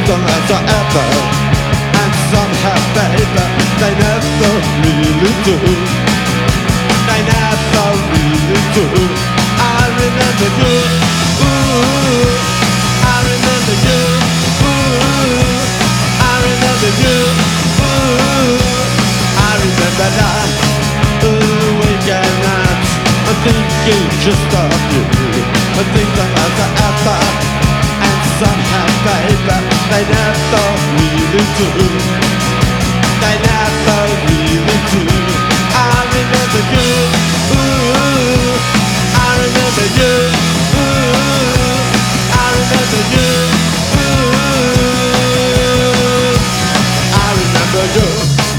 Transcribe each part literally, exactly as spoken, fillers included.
don't last forever, and somehow, baby, they never really do. They never really do. I remember you, ooh, I remember you, ooh, I remember you, ooh, I remember that, ooh, weekend nights, I'm thinking just of you. I think don't last forever, and somehow, baby, they never really do. They never really do. I remember you, ooh, I remember you, ooh, I remember you, ooh, I remember you,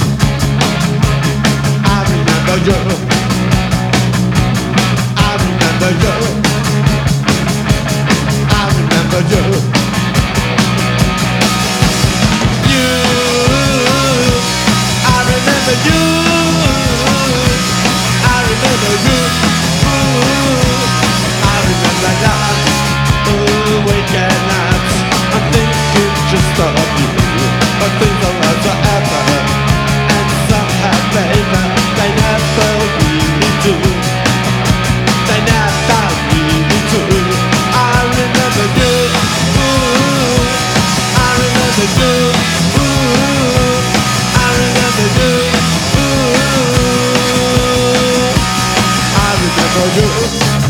I remember you, I remember you, I remember you. You, I remember you, ooh, I remember that, ooh, weekend nights, I'm thinking just of you, but things don't last forever, and somehow, baby, they never really do, they never really do. I remember you, ooh, I remember you, ooh, I remember you. I remember you.